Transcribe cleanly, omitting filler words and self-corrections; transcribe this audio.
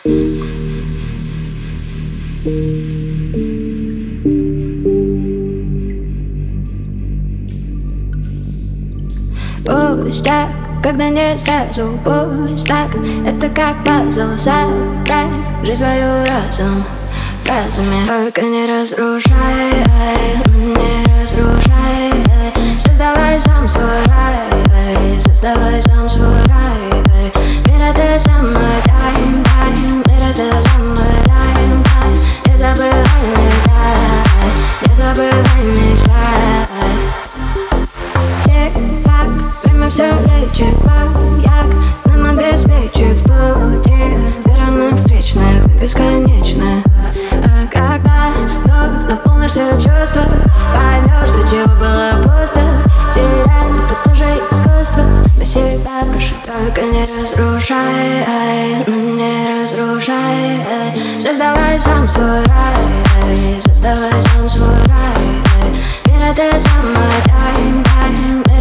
Пусть так, когда не сразу, пусть так. Это как пазл, собрать жизнь свою разом фразами. Только не разрушай, не разрушай. Создавай сам свой рай, создавай сам свой рай. Мир это самый тайм, тайм. Мир это самый тайм, тайм. Не забывай мечтай, не забывай мечтай. Тик-так, время все лечит, маяк нам обеспечит в пути верных встречных, бесконечно. А когда вновь наполнишься чувства, поймешь, для чего было пусто. Терять это тоже искусство. На себя прошу, только не разрушай, ну не разрушай. Создавай сам свой рай, создавай сам свой рай. Мир это самый тайм, тайм.